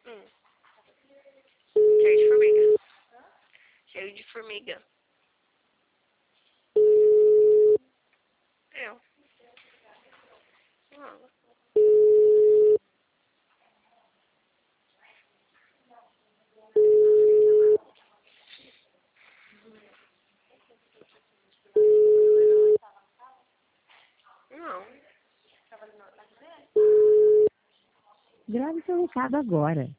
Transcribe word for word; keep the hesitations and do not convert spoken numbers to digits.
Hum. Cheio de formiga. Cheio de formiga. Eu. Não. Não. Grave seu recado agora.